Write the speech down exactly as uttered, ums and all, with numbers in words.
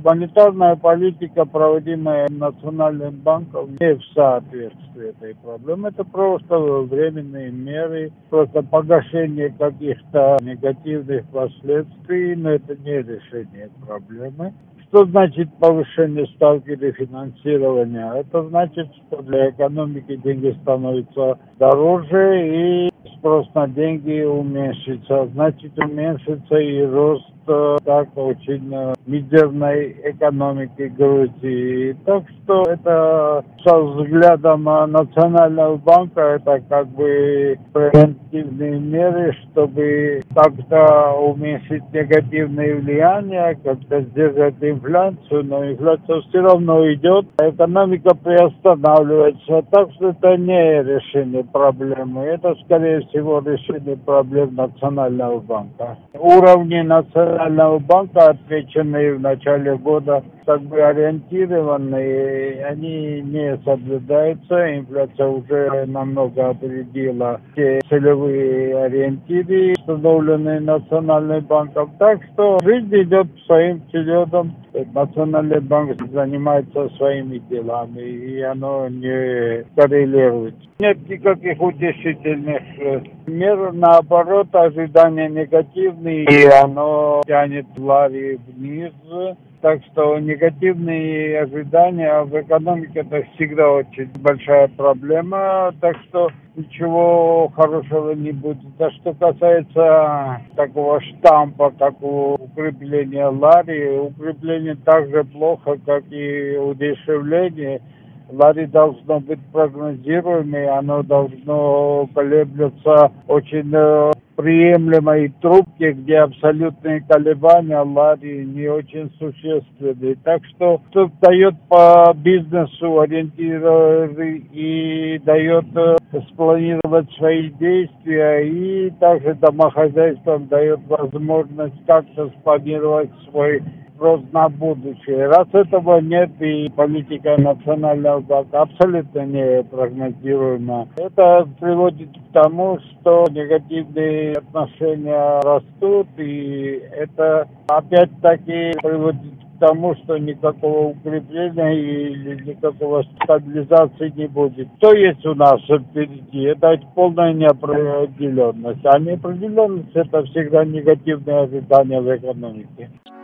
Монетарная политика, проводимая Национальным банком, не в соответствии этой проблеме. Это просто временные меры, просто погашение каких-то негативных последствий, но это не решение проблемы. Что значит повышение ставки рефинансирования? Это значит, что для экономики деньги становятся дороже и спрос на деньги уменьшится. Значит, уменьшится и рост так очень мизерной экономики Грузии. Так что это со взглядом Национального банка это как бы превентивные меры, чтобы как-то уменьшить негативные влияния, как-то сдержать инфляцию, но инфляция все равно идет, экономика приостанавливается. Так что это не решение проблемы, это скорее всего решение проблем Национального банка. Уровни Национального банка, отмеченные в начале года, как бы ориентированные, они не соблюдаются. Инфляция уже намного опередила те целевые ориентиры, установленные Национальным банком. Так что жизнь идет своим чередом. Национальный банк занимается своими делами, и оно не коррелирует. Нет никаких утешительных мер, наоборот, ожидания негативные, и оно тянет лари вниз. Так что негативные ожидания в экономике это всегда очень большая проблема, так что ничего хорошего не будет. А что касается такого штампа, как укрепление лари, укрепление так же плохо, как и удешевление. Лари должно быть прогнозируемой, оно должно колеблется очень приемлемой трубке, где абсолютные колебания лари не очень существенны. Так что тут дает по бизнесу ориентиры и дает спланировать свои действия, и также домохозяйствам дает возможность как-то спланировать свой рост на будущее. Раз этого нет, и политика Национального банка абсолютно не прогнозируема, это приводит к тому, что негативные отношения растут, и это опять-таки приводит к тому, что никакого укрепления или никакого стабилизации не будет. Что есть у нас впереди? Это полная неопределенность. А неопределенность это всегда негативные ожидания в экономике.